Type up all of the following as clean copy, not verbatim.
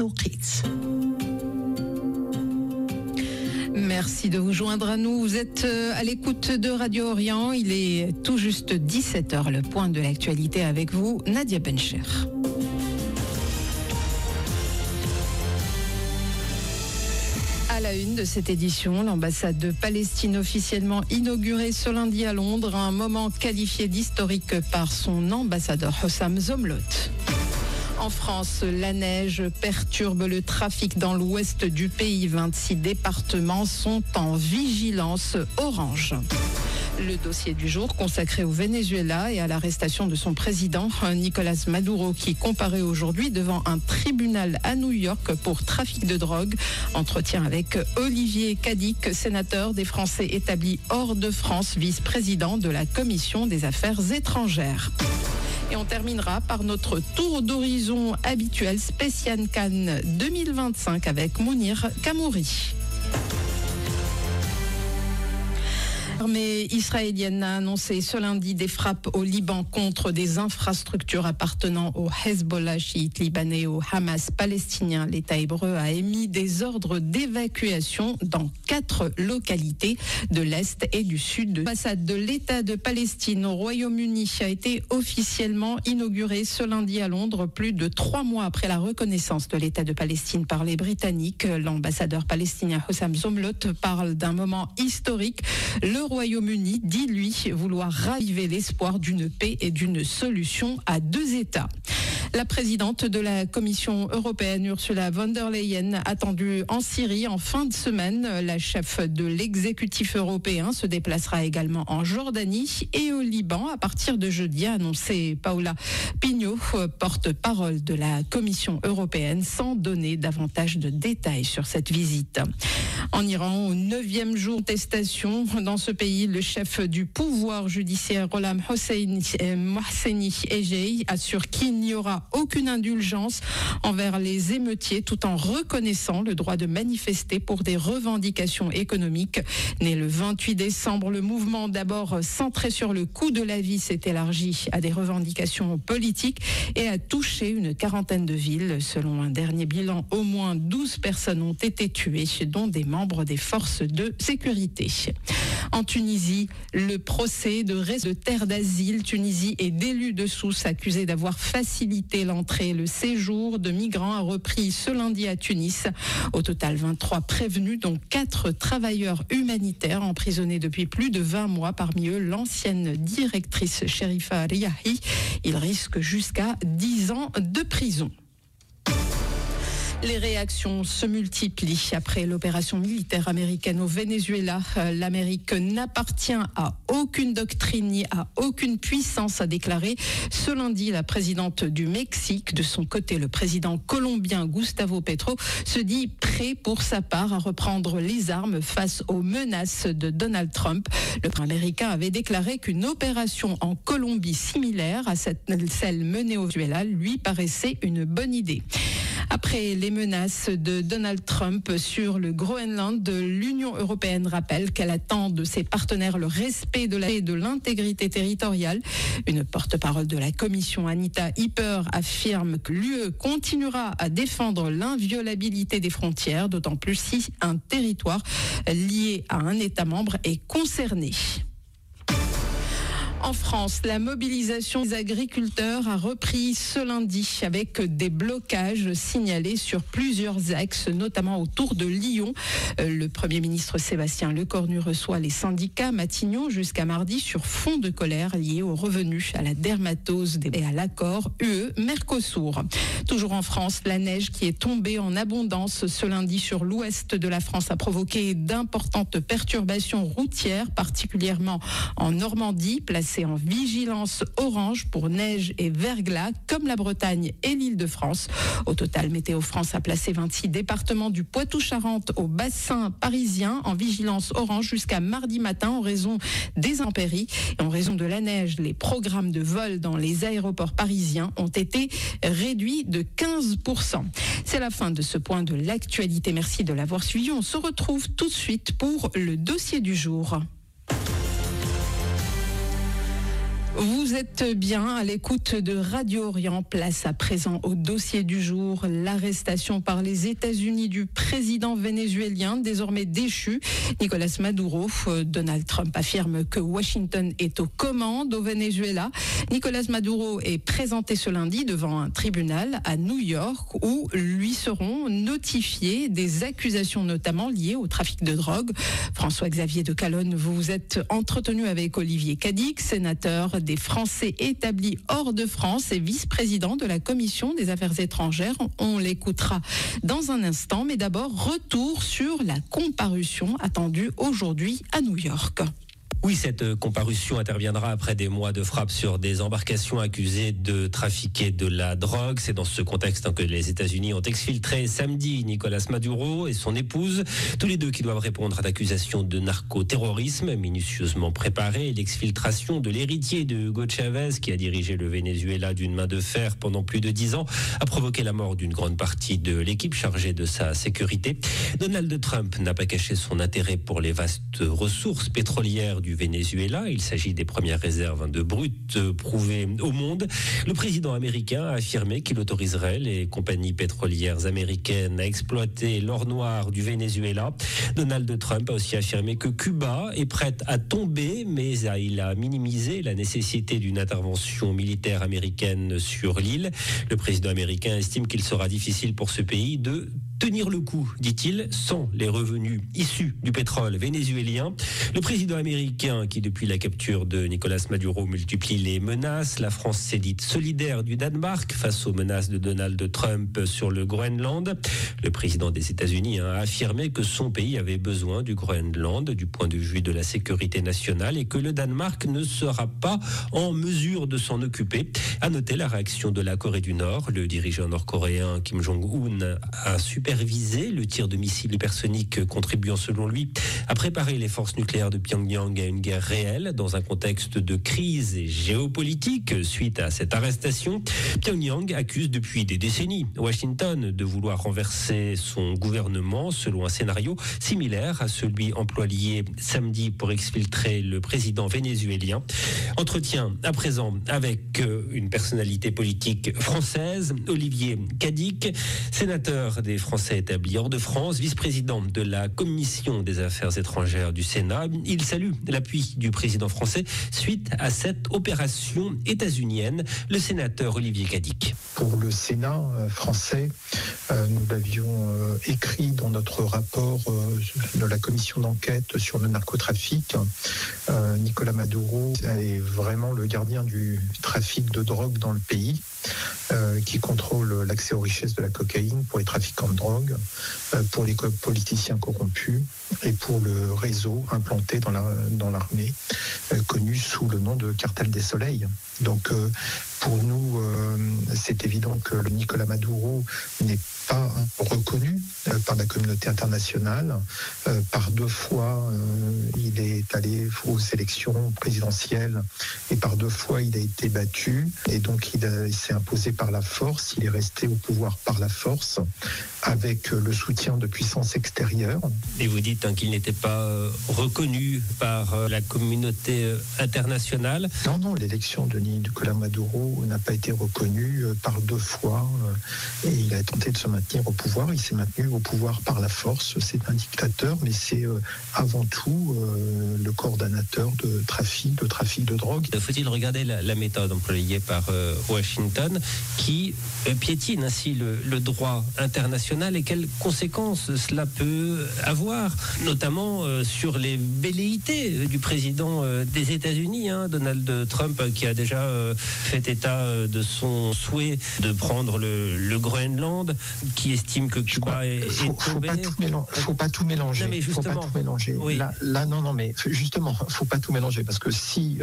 التوقيت. Merci de vous joindre à nous. Vous êtes à l'écoute de Radio Orient. Il est tout juste 17h, le point de l'actualité avec vous, Nadia Bencher. À la une de cette édition, l'ambassade de Palestine officiellement inaugurée ce lundi à Londres, un moment qualifié d'historique par son ambassadeur Hossam Zomlot. En France, la neige perturbe le trafic dans l'ouest du pays. 26 départements sont en vigilance orange. Le dossier du jour consacré au Venezuela et à l'arrestation de son président, Nicolás Maduro, qui comparaît aujourd'hui devant un tribunal à New York pour trafic de drogue. Entretien avec Olivier Cadic, sénateur des Français établis hors de France, vice-président de la Commission des Affaires étrangères. Et on terminera par notre tour d'horizon habituel spécial Cannes 2025 avec Mounir Kamouri. L'armée israélienne a annoncé ce lundi des frappes au Liban contre des infrastructures appartenant au Hezbollah chiite libanais et au Hamas palestinien. L'État hébreu a émis des ordres d'évacuation dans 4 localités de l'Est et du Sud. L'ambassade de l'État de Palestine au Royaume-Uni a été officiellement inaugurée ce lundi à Londres, plus de 3 mois après la reconnaissance de l'État de Palestine par les Britanniques. L'ambassadeur palestinien Hossam Zomlot parle d'un moment historique. Le Royaume-Uni dit, lui, vouloir raviver l'espoir d'une paix et d'une solution à 2 États. La présidente de la Commission européenne, Ursula von der Leyen, attendue en Syrie en fin de semaine. La chef de l'exécutif européen se déplacera également en Jordanie et au Liban à partir de jeudi, a annoncé Paola Pignot, porte-parole de la Commission européenne, sans donner davantage de détails sur cette visite. En Iran, au 9e jour de contestation dans ce pays, le chef du pouvoir judiciaire, Gholam Mohseni Ejei, assure qu'il n'y aura aucune indulgence envers les émeutiers tout en reconnaissant le droit de manifester pour des revendications économiques. Né le 28 décembre, le mouvement d'abord centré sur le coût de la vie s'est élargi à des revendications politiques et a touché une quarantaine de villes. Selon un dernier bilan, au moins 12 personnes ont été tuées, dont des membres des forces de sécurité. En Tunisie, le procès de terre d'asile Tunisie et d'élus de Sousse accusés d'avoir facilité l'entrée et le séjour de migrants a repris ce lundi à Tunis. Au total, 23 prévenus, dont 4 travailleurs humanitaires emprisonnés depuis plus de 20 mois. Parmi eux, l'ancienne directrice Sherifa Riahi. Il risque jusqu'à 10 ans de prison. Les réactions se multiplient après l'opération militaire américaine au Venezuela. L'Amérique n'appartient à aucune doctrine ni à aucune puissance, a déclaré ce lundi la présidente du Mexique. De son côté, le président colombien Gustavo Petro se dit prêt pour sa part à reprendre les armes face aux menaces de Donald Trump. Le président américain avait déclaré qu'une opération en Colombie similaire à celle menée au Venezuela lui paraissait une bonne idée. Après les menaces de Donald Trump sur le Groenland, l'Union européenne rappelle qu'elle attend de ses partenaires le respect de l'intégrité territoriale. Une porte-parole de la Commission, Anita Hipper, affirme que l'UE continuera à défendre l'inviolabilité des frontières, d'autant plus si un territoire lié à un État membre est concerné. En France, la mobilisation des agriculteurs a repris ce lundi avec des blocages signalés sur plusieurs axes, notamment autour de Lyon. Le Premier ministre Sébastien Lecornu reçoit les syndicats Matignon jusqu'à mardi sur fond de colère lié aux revenus, à la dermatose et à l'accord UE-Mercosur. Toujours en France, la neige qui est tombée en abondance ce lundi sur l'ouest de la France a provoqué d'importantes perturbations routières, particulièrement en Normandie, placée en vigilance orange pour neige et verglas, comme la Bretagne et l'Île-de-France. Au total, Météo France a placé 26 départements du Poitou-Charentes au bassin parisien en vigilance orange jusqu'à mardi matin en raison des intempéries. Et en raison de la neige, les programmes de vol dans les aéroports parisiens ont été réduits de 15%. C'est la fin de ce point de l'actualité. Merci de l'avoir suivi. On se retrouve tout de suite pour le dossier du jour. Vous êtes bien à l'écoute de Radio Orient. Place à présent au dossier du jour. L'arrestation par les États-Unis du président vénézuélien, désormais déchu, Nicolas Maduro. Donald Trump affirme que Washington est aux commandes au Venezuela. Nicolas Maduro est présenté ce lundi devant un tribunal à New York où lui seront notifiées des accusations notamment liées au trafic de drogue. François-Xavier de Calonne, vous vous êtes entretenu avec Olivier Cadic, sénateur des Français établis hors de France et vice-président de la Commission des Affaires étrangères. On l'écoutera dans un instant, mais d'abord, retour sur la comparution attendue aujourd'hui à New York. Oui, cette comparution interviendra après des mois de frappe sur des embarcations accusées de trafiquer de la drogue. C'est dans ce contexte que les États-Unis ont exfiltré samedi Nicolas Maduro et son épouse, tous les deux qui doivent répondre à l'accusation de narcoterrorisme minutieusement préparée. L'exfiltration de l'héritier de Hugo Chavez, qui a dirigé le Venezuela d'une main de fer pendant plus de 10 ans, a provoqué la mort d'une grande partie de l'équipe chargée de sa sécurité. Donald Trump n'a pas caché son intérêt pour les vastes ressources pétrolières du Venezuela. Il s'agit des premières réserves de brut prouvées au monde. Le président américain a affirmé qu'il autoriserait les compagnies pétrolières américaines à exploiter l'or noir du Venezuela. Donald Trump a aussi affirmé que Cuba est prête à tomber, mais il a minimisé la nécessité d'une intervention militaire américaine sur l'île. Le président américain estime qu'il sera difficile pour ce pays de tenir le coup, dit-il, sans les revenus issus du pétrole vénézuélien. Le président américain, qui depuis la capture de Nicolas Maduro multiplie les menaces, la France s'est dite solidaire du Danemark face aux menaces de Donald Trump sur le Groenland. Le président des États-Unis a affirmé que son pays avait besoin du Groenland du point de vue de la sécurité nationale et que le Danemark ne sera pas en mesure de s'en occuper. À noter la réaction de la Corée du Nord. Le dirigeant nord-coréen Kim Jong-un a supervisé le tir de missiles hypersoniques contribuant selon lui à préparer les forces nucléaires de Pyongyang à une guerre réelle dans un contexte de crise géopolitique suite à cette arrestation. Pyongyang accuse depuis des décennies Washington de vouloir renverser son gouvernement selon un scénario similaire à celui employé samedi pour exfiltrer le président vénézuélien. Entretien à présent avec une personnalité politique française, Olivier Cadic, sénateur des Français établi hors de France, vice-président de la Commission des Affaires étrangères du Sénat. Il salue l'appui du président français suite à cette opération états-unienne. Le sénateur Olivier Cadic. Pour le Sénat français, nous l'avions écrit dans notre rapport de la commission d'enquête sur le narcotrafic. Nicolas Maduro est vraiment le gardien du trafic de drogue dans le pays, qui contrôle l'accès aux richesses de la cocaïne pour les trafiquants de drogue, pour les politiciens corrompus et pour le réseau implanté dans l'armée, connu sous le nom de cartel des soleils. Donc pour nous, c'est évident que le Nicolas Maduro n'est pas reconnu par la communauté internationale. Par 2 fois, il est allé aux élections présidentielles et par 2 fois, il a été battu. Et donc, il s'est imposé par la force. Il est resté au pouvoir par la force avec le soutien de puissances extérieures. Et vous dites qu'il n'était pas reconnu par la communauté internationale. Non, l'élection de Nicolas Maduro n'a pas été reconnue par 2 fois et il a tenté de se maintenir au pouvoir. Il s'est maintenu au pouvoir par la force. C'est un dictateur, mais c'est avant tout le coordonnateur de trafic de drogue. Faut-il regarder la méthode employée par Washington qui piétine ainsi le droit international et quelles conséquences cela peut avoir, notamment sur les velléités du président des États-Unis, Donald Trump, qui a déjà fait état de son souhait de prendre le Groenland, qui estime que Cuba est tombé. Faut pas tout mélanger. Non, mais justement, faut pas tout mélanger. Oui. Là, non, mais justement, faut pas tout mélanger parce que si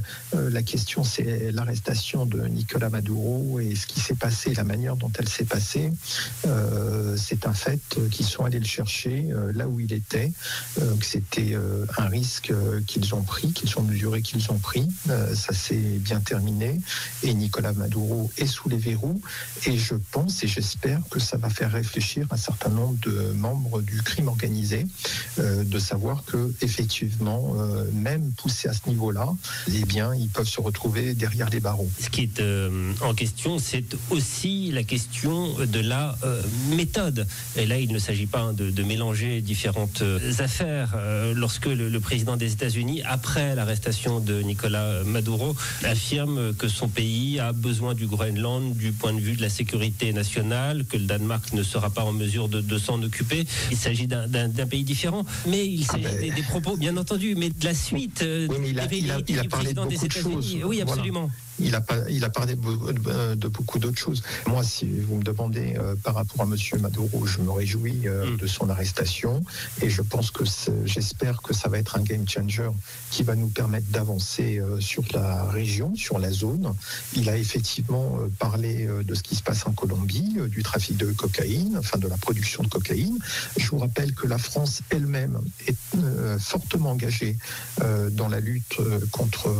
la question c'est l'arrestation de Nicolas Maduro et ce qui s'est passé, la manière dont elle s'est passée, c'est un fait qu'ils sont allés le chercher là où il était, que c'était un risque qu'ils ont pris, qu'ils ont mesuré, qu'ils ont pris. Ça s'est bien terminé et Nicolás Maduro est sous les verrous et je pense et j'espère que ça va faire réfléchir un certain nombre de membres du crime organisé, de savoir que effectivement, même poussés à ce niveau-là, eh bien, ils peuvent se retrouver derrière les barreaux. Ce qui est en question, c'est aussi la question de la méthode. Et là, il ne s'agit pas de mélanger différentes affaires. Lorsque le président des États-Unis, après l'arrestation de Nicolás Maduro, affirme que son pays a besoin du Groenland du point de vue de la sécurité nationale, que le Danemark ne sera pas en mesure de s'en occuper. Il s'agit d'un pays différent, mais il s'agit des propos, bien entendu, mais de la suite oui, mais il a parlé de beaucoup de choses. Oui, absolument. Voilà. Il a parlé de beaucoup d'autres choses. Moi, si vous me demandez par rapport à M. Maduro, je me réjouis de son arrestation et je pense que j'espère que ça va être un game changer qui va nous permettre d'avancer sur la région, sur la zone. Il a effectivement parlé de ce qui se passe en Colombie, du trafic de cocaïne, enfin de la production de cocaïne. Je vous rappelle que la France elle-même est fortement engagée dans la lutte contre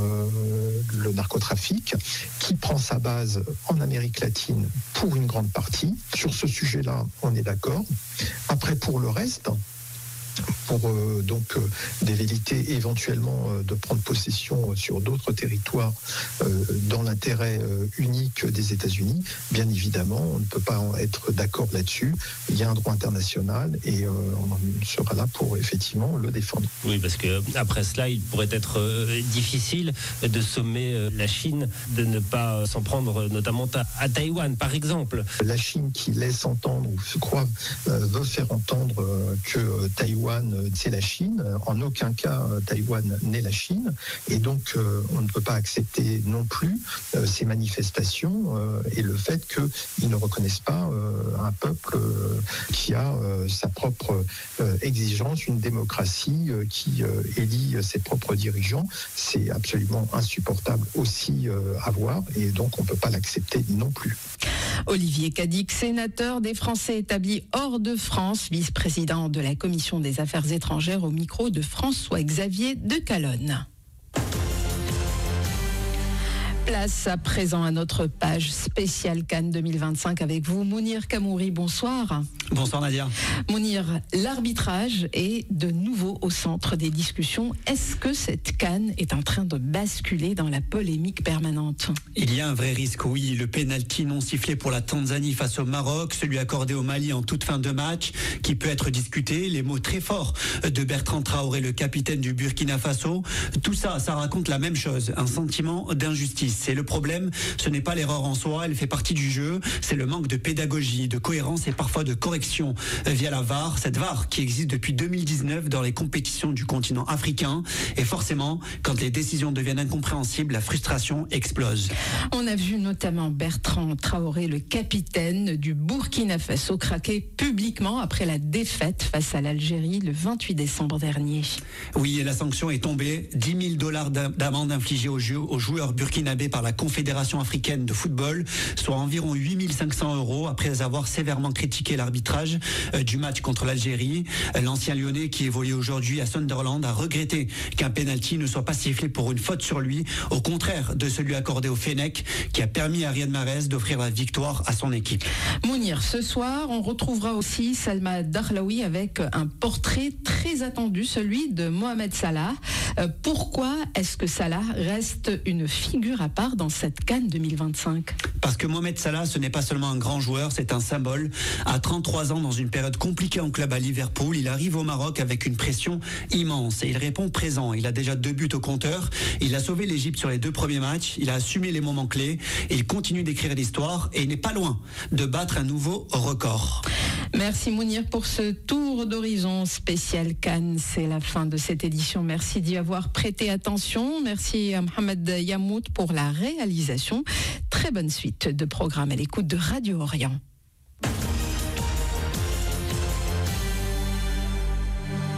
le narcotrafic, qui prend sa base en Amérique latine pour une grande partie. Sur ce sujet-là, on est d'accord. Après, pour le reste, pour donc des velléités éventuellement de prendre possession sur d'autres territoires dans l'intérêt unique des États-Unis, bien évidemment, on ne peut pas être d'accord là-dessus. Il y a un droit international et on sera là pour effectivement le défendre. Oui, parce qu'après cela, il pourrait être difficile de sommer la Chine de ne pas s'en prendre notamment à Taïwan, par exemple. La Chine qui laisse entendre, ou je crois, veut faire entendre que Taïwan c'est la Chine. En aucun cas, Taïwan n'est la Chine. Et donc, on ne peut pas accepter non plus ces manifestations et le fait qu'ils ne reconnaissent pas un peuple qui a sa propre exigence, une démocratie qui élit ses propres dirigeants. C'est absolument insupportable aussi à voir et donc on ne peut pas l'accepter non plus. Olivier Cadic, sénateur des Français établis hors de France, vice-président de la Commission des Affaires étrangères au micro de François-Xavier de Calonne. Place à présent à notre page spéciale Cannes 2025 avec vous, Mounir Kamouri. Bonsoir. Bonsoir Nadia. Mounir, l'arbitrage est de nouveau au centre des discussions. Est-ce que cette Cannes est en train de basculer dans la polémique permanente ? Il y a un vrai risque, oui. Le pénalty non sifflé pour la Tanzanie face au Maroc, celui accordé au Mali en toute fin de match, qui peut être discuté, les mots très forts de Bertrand Traoré, le capitaine du Burkina Faso. Tout ça, ça raconte la même chose, un sentiment d'injustice. Et le problème, ce n'est pas l'erreur en soi, elle fait partie du jeu, c'est le manque de pédagogie, de cohérence et parfois de correction via la VAR, cette VAR qui existe depuis 2019 dans les compétitions du continent africain. Et forcément, quand les décisions deviennent incompréhensibles, la frustration explose. On a vu notamment Bertrand Traoré, le capitaine du Burkina Faso, craquer publiquement après la défaite face à l'Algérie le 28 décembre dernier. Oui, et la sanction est tombée, $10 000 d'amende infligée aux joueurs burkinabés par la Confédération africaine de football, soit environ 8 500 € après avoir sévèrement critiqué l'arbitrage du match contre l'Algérie. L'ancien Lyonnais qui évolue aujourd'hui à Sunderland a regretté qu'un pénalty ne soit pas sifflé pour une faute sur lui, au contraire de celui accordé au Fennec qui a permis à Riyad Mahrez d'offrir la victoire à son équipe. Mounir, ce soir, on retrouvera aussi Salma Darlaoui avec un portrait très attendu, celui de Mohamed Salah. Pourquoi est-ce que Salah reste une figure à part dans cette Cannes 2025 ? Parce que Mohamed Salah, ce n'est pas seulement un grand joueur, c'est un symbole. À 33 ans, dans une période compliquée en club à Liverpool, il arrive au Maroc avec une pression immense et il répond présent. Il a déjà 2 buts au compteur, il a sauvé l'Égypte sur les 2 premiers matchs, il a assumé les moments clés et il continue d'écrire l'histoire et il n'est pas loin de battre un nouveau record. Merci Mounir pour ce tour d'horizon spécial Cannes. C'est la fin de cette édition. Merci d'y avoir prêté attention. Merci à Mohamed Yamout pour la réalisation. Très bonne suite de programme à l'écoute de Radio Orient.